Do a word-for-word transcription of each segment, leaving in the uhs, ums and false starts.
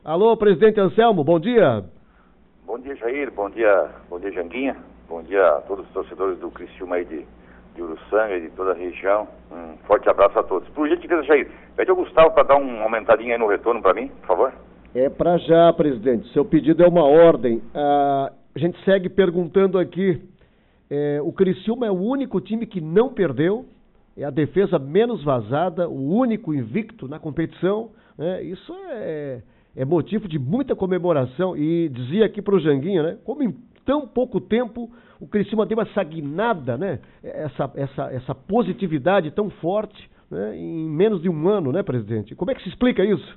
Alô, presidente Anselmo, bom dia. Bom dia, Jair, bom dia, bom dia, Janguinha, bom dia a todos os torcedores do Criciúma aí de, de Uruçanga e de toda a região. Um forte abraço a todos. Por gentileza, Jair, pede ao Gustavo para dar uma aumentadinha aí no retorno para mim, por favor. É para já, presidente. Seu pedido é uma ordem. Ah, a gente segue perguntando aqui. É, o Criciúma é o único time que não perdeu. É a defesa menos vazada, o único invicto na competição. Né? Isso é, é motivo de muita comemoração. E dizia aqui para o Janguinha, né? Como em tão pouco tempo o Criciúma deu essa guinada, né? Essa, essa, essa positividade tão forte, né? Em menos de um ano, né, presidente? Como é que se explica isso?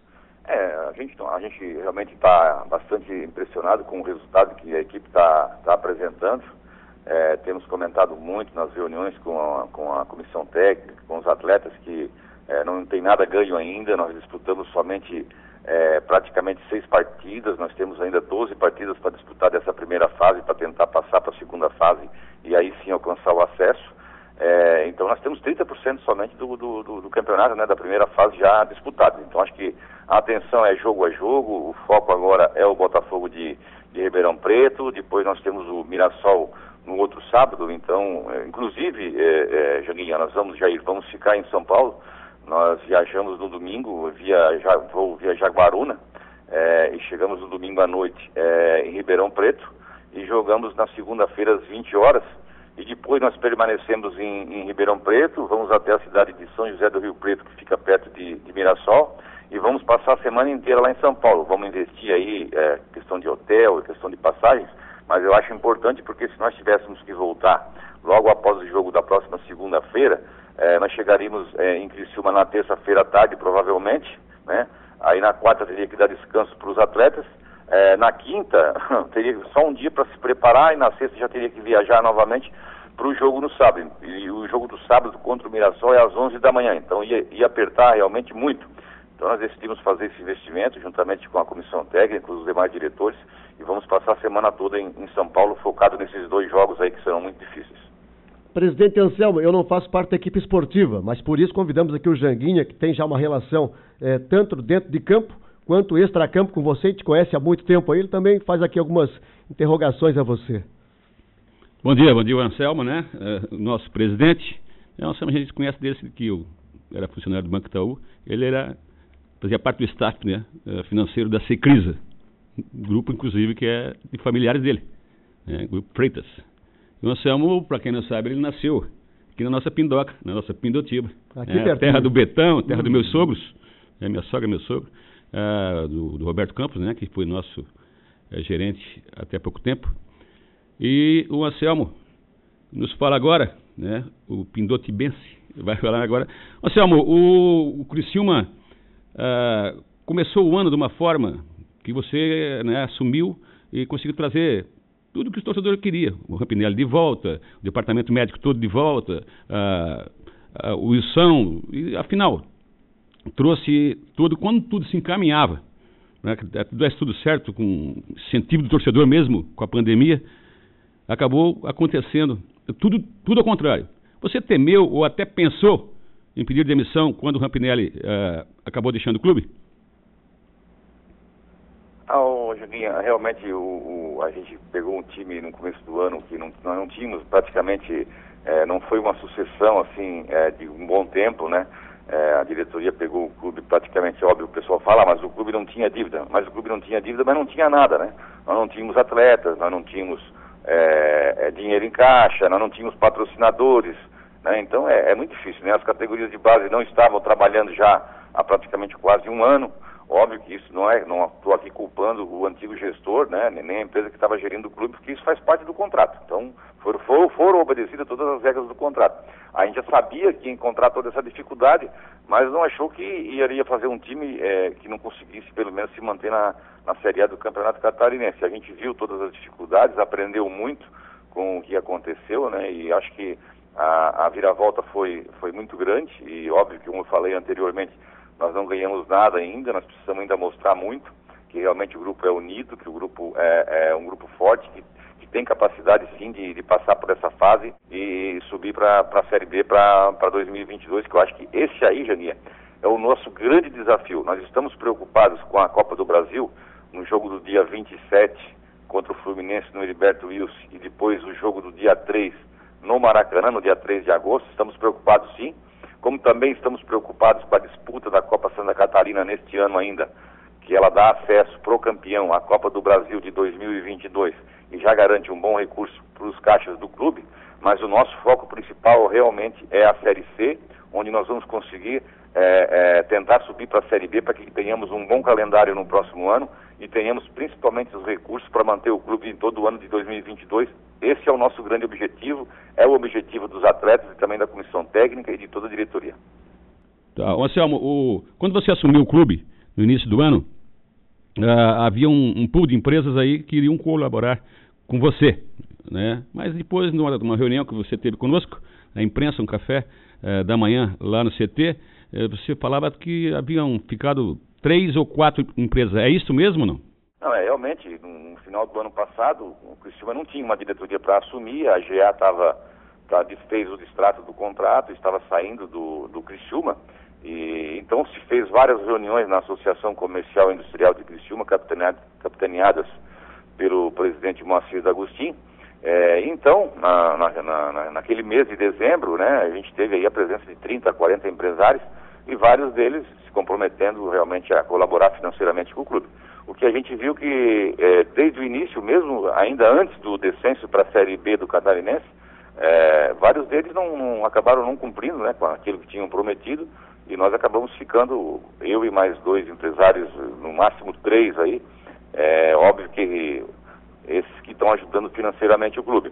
É, a gente, a gente realmente está bastante impressionado com o resultado que a equipe está tá apresentando. É, temos comentado muito nas reuniões com a, com a comissão técnica, com os atletas, que é, não tem nada ganho ainda. Nós disputamos somente é, praticamente seis partidas, nós temos ainda doze partidas para disputar dessa primeira fase, para tentar passar para a segunda fase e aí sim alcançar o acesso. É, então nós temos trinta por cento somente do, do, do, do campeonato, né, da primeira fase já disputado. Então acho que a atenção é jogo a jogo, o foco agora é o Botafogo de, de Ribeirão Preto, depois nós temos o Mirassol no outro sábado. Então, é, inclusive, é, é, Janguinha, nós vamos, Jair, vamos ficar em São Paulo. Nós viajamos no domingo, via, já, vou via Jaguaruna, é, e chegamos no domingo à noite é, em Ribeirão Preto, e jogamos na segunda-feira às vinte horas, e depois nós permanecemos em, em Ribeirão Preto, vamos até a cidade de São José do Rio Preto, que fica perto de, de Mirassol, e vamos passar a semana inteira lá em São Paulo. Vamos investir aí, é, questão de hotel, questão de passagens, mas eu acho importante porque se nós tivéssemos que voltar logo após o jogo da próxima segunda-feira, é, nós chegaríamos é, em Criciúma na terça-feira à tarde, provavelmente, né? Aí na quarta teria que dar descanso para os atletas, é, na quinta teria só um dia para se preparar, e na sexta já teria que viajar novamente para o jogo no sábado. E o jogo do sábado contra o Mirassol é às onze da manhã, então ia, ia apertar realmente muito. Então nós decidimos fazer esse investimento juntamente com a comissão técnica, os demais diretores, e vamos passar a semana toda em, em São Paulo, focado nesses dois jogos aí que serão muito difíceis. Presidente Anselmo, eu não faço parte da equipe esportiva, mas por isso convidamos aqui o Janguinha, que tem já uma relação é, tanto dentro de campo quanto extra-campo com você, e te conhece há muito tempo aí. Ele também faz aqui algumas interrogações a você. Bom dia, bom dia, o Anselmo, né? É, nosso presidente. O Anselmo a gente conhece desde que eu era funcionário do Banco Itaú. Ele era, fazia parte do staff, né, financeiro da Secrisa, grupo inclusive que é de familiares dele, né, Grupo Freitas. E o Anselmo, para quem não sabe, ele nasceu aqui na nossa Pindoca, na nossa Pindotiba, né, terra do Betão, terra dos meus sogros, né, minha sogra e meu sogro, uh, do, do Roberto Campos, né, que foi nosso uh, gerente até pouco tempo. E o Anselmo nos fala agora, né, o pindotibense, vai falar agora. Anselmo, o, o Criciúma uh, começou o ano de uma forma que você, né, assumiu e conseguiu trazer tudo que os torcedores queriam. O Rampinelli de volta, o departamento médico todo de volta, uh, uh, o Wilson, e afinal, trouxe tudo, quando tudo se encaminhava, né, desse tudo certo, com sentido do torcedor mesmo, com a pandemia, acabou acontecendo tudo, tudo ao contrário. Você temeu ou até pensou em pedir demissão quando o Rampinelli uh, acabou deixando o clube? Ah, oh, Juninho, realmente o, o, a gente pegou um time no começo do ano que não, nós não tínhamos praticamente, é, não foi uma sucessão assim é, de um bom tempo, né? É, a diretoria pegou o clube praticamente, óbvio, o pessoal fala, mas o clube não tinha dívida, mas o clube não tinha dívida, mas não tinha nada, né? Nós não tínhamos atletas, nós não tínhamos é, é, dinheiro em caixa, nós não tínhamos patrocinadores, né? Então é, é muito difícil, né? As categorias de base não estavam trabalhando já há praticamente quase um ano. Óbvio que isso não é, não estou aqui culpando o antigo gestor, né, nem a empresa que estava gerindo o clube, porque isso faz parte do contrato. Então, foram, foram, foram obedecidas todas as regras do contrato. A gente já sabia que ia encontrar toda essa dificuldade, mas não achou que iria fazer um time é, que não conseguisse, pelo menos, se manter na, na Série A do Campeonato Catarinense. A gente viu todas as dificuldades, aprendeu muito com o que aconteceu, né, e acho que a, a viravolta foi, foi muito grande, e óbvio que, como eu falei anteriormente, nós não ganhamos nada ainda, nós precisamos ainda mostrar muito que realmente o grupo é unido, que o grupo é, é um grupo forte, que, que tem capacidade sim de, de passar por essa fase e subir para a Série B para dois mil e vinte e dois, que eu acho que esse aí, Jania, é o nosso grande desafio. Nós estamos preocupados com a Copa do Brasil, no jogo do dia vinte e sete contra o Fluminense no Heriberto Wilson, e depois o jogo do dia três no Maracanã, no dia três de agosto. Estamos preocupados sim, como também estamos preocupados com a disputa da Copa Santa Catarina neste ano ainda, que ela dá acesso pro campeão à Copa do Brasil de dois mil e vinte e dois e já garante um bom recurso para os caixas do clube, mas o nosso foco principal realmente é a Série C, onde nós vamos conseguir é, é, tentar subir para a Série B para que tenhamos um bom calendário no próximo ano e tenhamos principalmente os recursos para manter o clube em todo o ano de dois mil e vinte e dois. Esse é o nosso grande objetivo, é o objetivo dos atletas e também da comissão técnica e de toda a diretoria. Tá, Anselmo, o, quando você assumiu o clube, no início do ano, uh, havia um, um pool de empresas aí que iriam colaborar com você, né? Mas depois, numa, numa reunião que você teve conosco, na imprensa, um café uh, da manhã lá no C T, uh, você falava que haviam ficado três ou quatro empresas. É isso mesmo ou não? Não, é, realmente, no final do ano passado, o Criciúma não tinha uma diretoria para assumir, a G A estava, tá, desfez o distrato do contrato, estava saindo do, do Criciúma, e então se fez várias reuniões na Associação Comercial e Industrial de Criciúma, capitaneadas, capitaneadas pelo presidente Moacir D'Agostin. É, então, na, na, na, naquele mês de dezembro, né, a gente teve aí a presença de trinta, quarenta empresários, e vários deles se comprometendo realmente a colaborar financeiramente com o clube. O que a gente viu que, é, desde o início, mesmo ainda antes do descenso para a Série B do Catarinense, é, vários deles não, não acabaram não cumprindo, né, com aquilo que tinham prometido, e nós acabamos ficando, eu e mais dois empresários, no máximo três aí, é óbvio que esses que estão ajudando financeiramente o clube.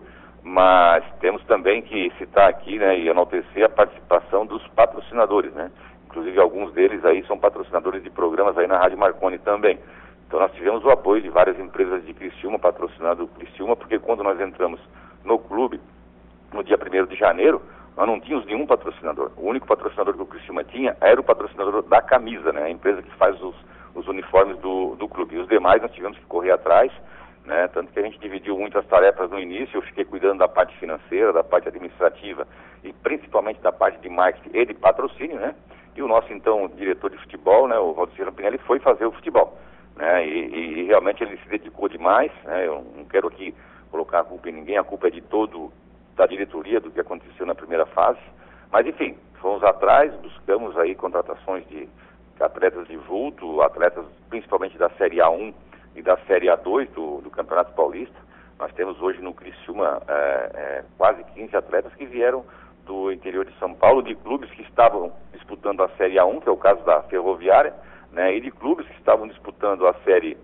Mas temos também que citar aqui, né, e enaltecer a participação dos patrocinadores, né? Inclusive alguns deles aí são patrocinadores de programas aí na Rádio Marconi também. Então nós tivemos o apoio de várias empresas de Criciúma, patrocinado Criciúma, porque quando nós entramos no clube, no dia primeiro de janeiro, nós não tínhamos nenhum patrocinador. O único patrocinador que o Criciúma tinha era o patrocinador da camisa, né? A empresa que faz os, os uniformes do, do clube. E os demais nós tivemos que correr atrás, né? Tanto que a gente dividiu muitas tarefas no início. Eu fiquei cuidando da parte financeira, da parte administrativa e principalmente da parte de marketing e de patrocínio, né? E o nosso, então, diretor de futebol, né, o Valdecir Rampinelli, foi fazer o futebol, né? E, e, e realmente ele se dedicou demais, né? Eu não quero aqui colocar a culpa em ninguém, a culpa é de todo, da diretoria, do que aconteceu na primeira fase. Mas, enfim, fomos atrás, buscamos aí contratações de atletas de vulto, atletas principalmente da Série A um e da Série A dois do, do Campeonato Paulista. Nós temos hoje no Criciúma é, é, quase quinze atletas que vieram do interior de São Paulo, de clubes que estavam disputando a Série A um, que é o caso da Ferroviária, né, e de clubes que estavam disputando a Série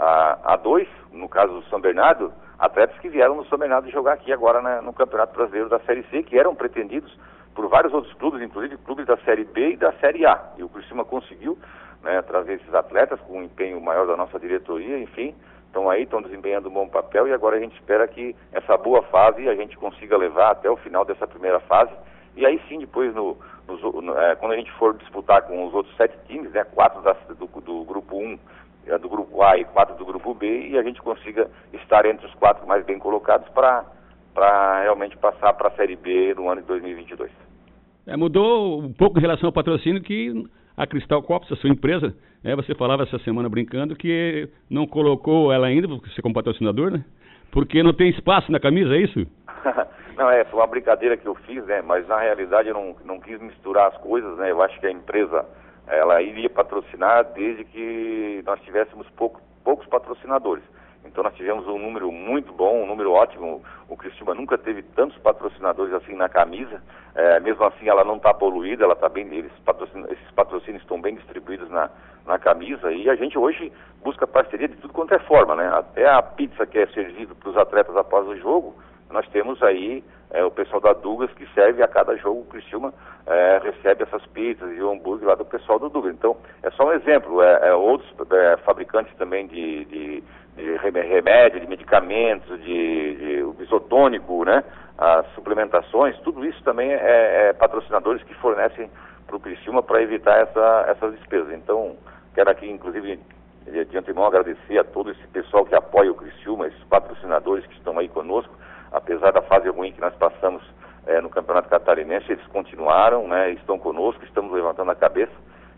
A dois, no caso do São Bernardo, atletas que vieram no São Bernardo jogar aqui agora, né, no Campeonato Brasileiro da Série C, que eram pretendidos por vários outros clubes, inclusive clubes da Série B e da Série A. E o Criciúma conseguiu, né, trazer esses atletas com um empenho maior da nossa diretoria, enfim, estão aí, estão desempenhando um bom papel, e agora a gente espera que essa boa fase a gente consiga levar até o final dessa primeira fase, e aí sim, depois, no, no, no, é, quando a gente for disputar com os outros sete times, né, quatro da, do, do grupo um, do grupo A e quatro do grupo B, e a gente consiga estar entre os quatro mais bem colocados para para realmente passar para a Série B no ano de dois mil e vinte e dois. É, mudou um pouco em relação ao patrocínio que a Cristal Copos, a sua empresa, né, você falava essa semana brincando que não colocou ela ainda, você como patrocinador, né? Porque não tem espaço na camisa, é isso? Não, é, foi uma brincadeira que eu fiz, né? Mas na realidade eu não, não quis misturar as coisas, né? Eu acho que a empresa, ela iria patrocinar desde que nós tivéssemos pouco, poucos patrocinadores. Então nós tivemos um número muito bom, um número ótimo. O Criciúma nunca teve tantos patrocinadores assim na camisa. É, mesmo assim ela não está poluída, ela tá bem, eles patrocin, esses patrocínios estão bem distribuídos na, na camisa. E a gente hoje busca parceria de tudo quanto é forma, né? Até a pizza que é servida para os atletas após o jogo, nós temos aí é, o pessoal da Douglas que serve a cada jogo. O Criciúma é, recebe essas pizzas e o hambúrguer lá do pessoal do Douglas. Então é só um exemplo. É, é, outros é, fabricantes também de, de de remédio, de medicamentos, de, de isotônico, né, as suplementações, tudo isso também é, é patrocinadores que fornecem para o Criciúma para evitar essa, essas despesas. Então, quero aqui, inclusive, de antemão agradecer a todo esse pessoal que apoia o Criciúma, esses patrocinadores que estão aí conosco, apesar da fase ruim que nós passamos é, no Campeonato Catarinense, eles continuaram, né, estão conosco, estamos levantando a cabeça,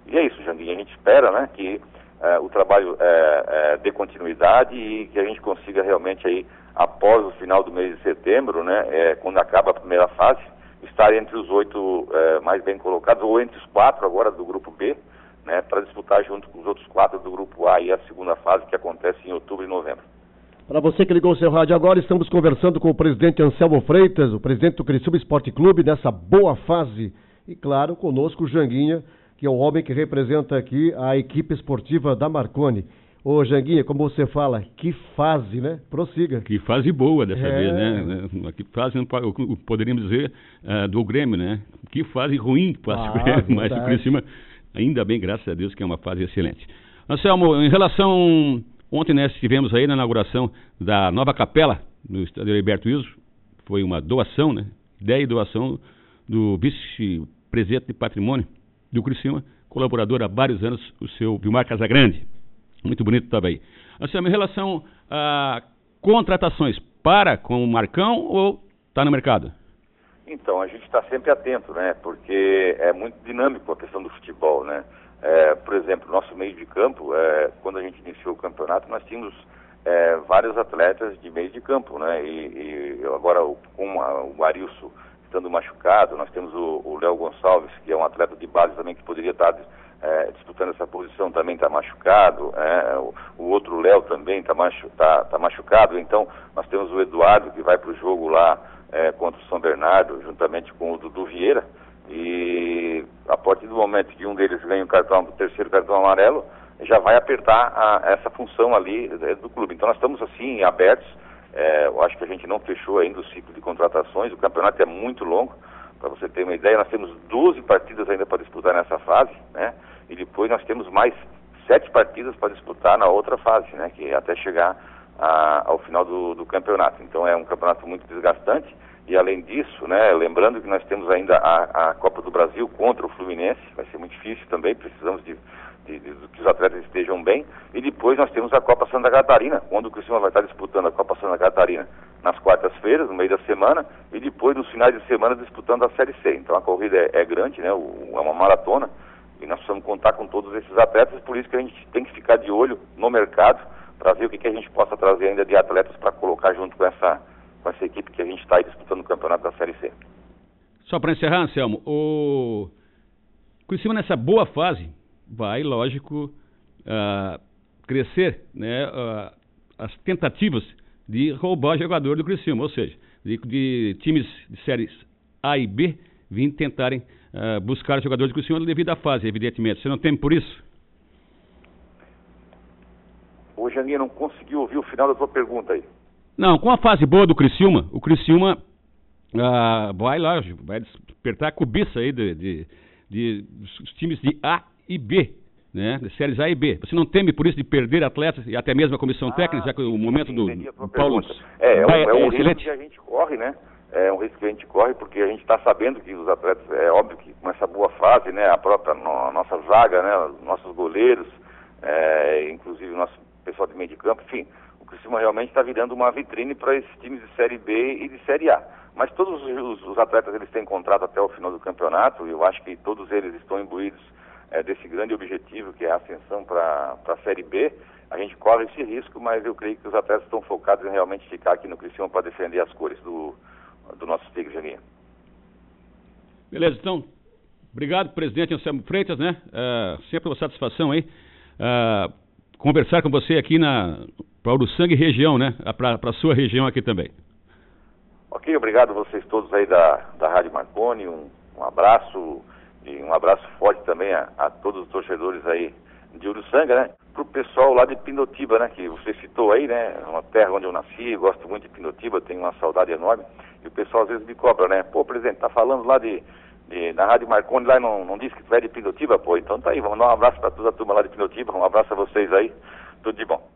E é isso, Janguinho, a gente espera, né, que uh, o trabalho uh, uh, dê continuidade e que a gente consiga realmente aí, após o final do mês de setembro, né, uh, quando acaba a primeira fase, estar entre os oito uh, mais bem colocados, ou entre os quatro agora do grupo B, né, para disputar junto com os outros quatro do grupo A e a segunda fase que acontece em outubro e novembro. Para você que ligou o seu rádio agora, estamos conversando com o presidente Anselmo Freitas, o presidente do Criciúma Esporte Clube, nessa boa fase. E claro, conosco o Janguinha, que é o homem que representa aqui a equipe esportiva da Marconi. Ô Janguinha, como você fala, que fase, né? Prossiga. Que fase boa dessa é... vez, né? Que fase, poderíamos dizer, uh, do Grêmio, né? Que fase ruim para ah, o Grêmio, mas o Criciúma, ainda bem, graças a Deus, que é uma fase excelente. Anselmo, em relação... Ontem nós estivemos aí na inauguração da nova capela do Estádio Heriberto Wilson. Foi uma doação, né? Ideia e doação do vice-presidente de patrimônio do Criciúma, colaborador há vários anos, o seu Vilmar Casagrande. Muito bonito estava aí. Assim, em relação a contratações, para com o Marcão ou está no mercado? Então, a gente está sempre atento, né? Porque é muito dinâmico a questão do futebol, né? É, por exemplo, nosso meio de campo, é, quando a gente iniciou o campeonato, nós tínhamos é, vários atletas de meio de campo, né? E, e agora o, com a, o Arilson estando machucado, nós temos o Léo Gonçalves, que é um atleta de base também que poderia estar é, disputando essa posição, também está machucado, é, o, o outro Léo também está machu, tá, tá machucado, então nós temos o Eduardo que vai para o jogo lá é, contra o São Bernardo, juntamente com o Dudu Vieira. E a partir do momento que um deles ganha o cartão, o terceiro cartão amarelo, já vai apertar a, essa função ali do clube. Então nós estamos assim abertos, é, eu acho que a gente não fechou ainda o ciclo de contratações, o campeonato é muito longo, para você ter uma ideia, nós temos doze partidas ainda para disputar nessa fase, né? E depois nós temos mais sete partidas para disputar na outra fase, né? Que é até chegar a, ao final do, do campeonato. Então é um campeonato muito desgastante. E além disso, né, lembrando que nós temos ainda a, a Copa do Brasil contra o Fluminense, vai ser muito difícil também, precisamos de, de, de, de que os atletas estejam bem. E depois nós temos a Copa Santa Catarina, quando o Criciúma vai estar disputando a Copa Santa Catarina nas quartas-feiras, no meio da semana, e depois nos finais de semana disputando a Série C. Então a corrida é, é grande, né, o, é uma maratona, e nós precisamos contar com todos esses atletas, por isso que a gente tem que ficar de olho no mercado, para ver o que, que a gente possa trazer ainda de atletas para colocar junto com essa... com essa equipe que a gente está aí disputando o campeonato da Série C. Só para encerrar, Anselmo, o Criciúma nessa boa fase vai, lógico, uh, crescer, né, uh, as tentativas de roubar jogador do Criciúma, ou seja, de, de times de séries A e B virem tentarem uh, buscar jogador do Criciúma devido à fase, evidentemente. Você não teme por isso? Ô, Janinha, não conseguiu ouvir o final da tua pergunta aí. Não, com a fase boa do Criciúma, o Criciúma ah, vai lá, vai despertar a cobiça aí de, de, de, dos times de A e B, né? De séries A e B. Você não teme por isso de perder atletas e até mesmo a comissão ah, técnica, já que o momento do, do Paulo... É, é um, é um risco que a gente corre, né? É um risco que a gente corre porque a gente está sabendo que os atletas, é óbvio que com essa boa fase, né? A própria no, a nossa zaga, né? Nossos goleiros, é, inclusive o nosso pessoal de meio de campo, enfim... O Criciúma realmente está virando uma vitrine para esses times de Série B e de Série A. Mas todos os, os atletas eles têm contrato até o final do campeonato e eu acho que todos eles estão imbuídos é, desse grande objetivo que é a ascensão para a Série B. A gente corre esse risco, mas eu creio que os atletas estão focados em realmente ficar aqui no Criciúma para defender as cores do, do nosso Tigre, Janinha. Beleza, então, obrigado, presidente Anselmo Freitas, né? Uh, sempre uma satisfação aí uh, conversar com você aqui na... para o Uruçanga e região, né? Para a sua região aqui também. Ok, obrigado a vocês todos aí da, da Rádio Marconi, um, um abraço e um abraço forte também a, a todos os torcedores aí de Uruçanga, né? Para o pessoal lá de Pindotiba, né? Que você citou aí, né? Uma terra onde eu nasci, gosto muito de Pindotiba, tenho uma saudade enorme. E o pessoal às vezes me cobra, né? Pô, presidente, tá falando lá de, de na Rádio Marconi, lá não, não disse que tu é de Pindotiba, pô. Então tá aí, vamos dar um abraço para toda a turma lá de Pindotiba, um abraço a vocês aí, tudo de bom.